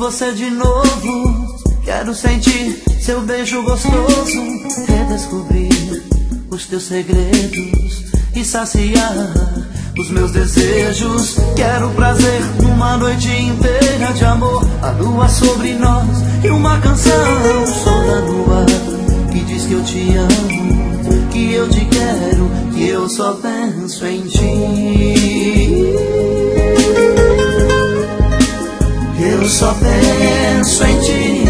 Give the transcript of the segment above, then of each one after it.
você de novo. Quero sentir seu beijo gostoso, redescobrir os teus segredos e saciar os meus desejos. Quero prazer numa noite inteira de amor, a lua sobre nós e uma canção solta no ar que diz que eu te amo, que eu te quero, que eu só penso em ti. Eu só penso em ti.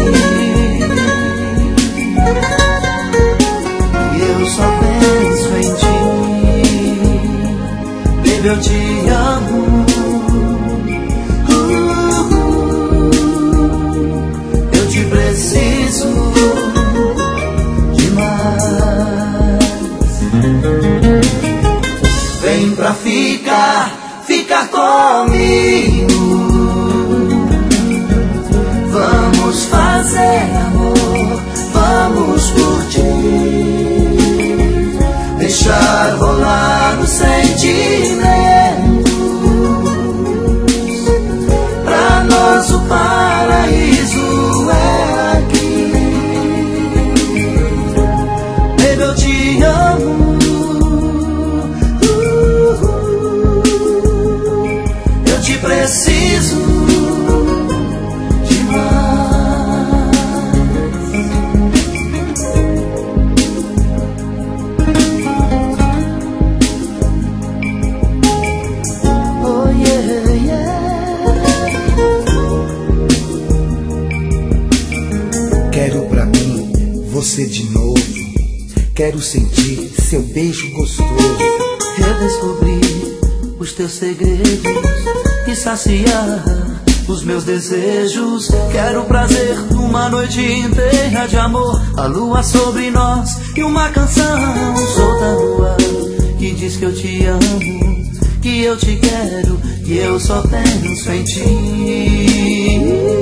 Eu só penso em ti. Baby, eu te amo. Eu te preciso demais. Vem pra ficar comigo. Vamos fazer amor, vamos curtir, deixar rolar os sentimentos. Pra nós o paraíso é aqui. Baby, eu te amo. Eu te preciso. Você de novo, quero sentir seu beijo gostoso, redescobrir os teus segredos e saciar os meus desejos. Quero prazer numa noite inteira de amor, a lua sobre nós e uma canção solta no ar que diz que eu te amo, que eu te quero, que eu só penso em ti.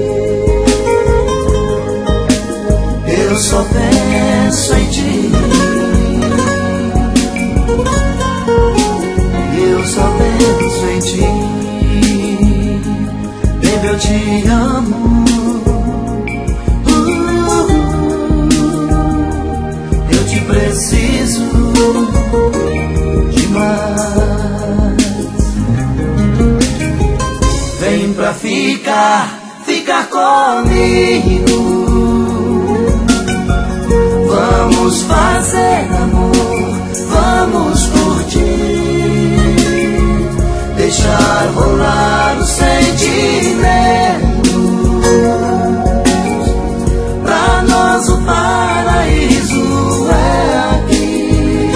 Eu só penso em ti. Eu só penso em ti. Baby, eu te amo. Eu te preciso demais. Vem pra ficar comigo. Vamos fazer amor, vamos curtir, deixar rolar os sentimentos. Pra nós o paraíso é aqui.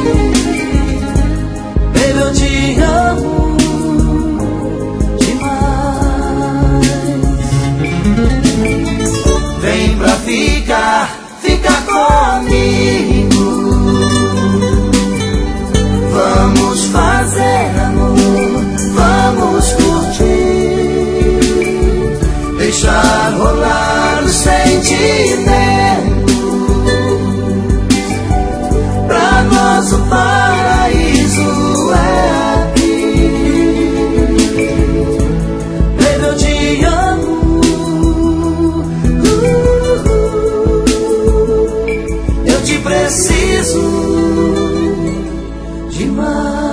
Baby, eu te amo demais. Vem pra ficar comigo. Vamos fazer amor, vamos curtir, deixar rolar os sentimentos. Pra nós o paraíso é aqui. Baby, eu te amo. Eu te preciso demais.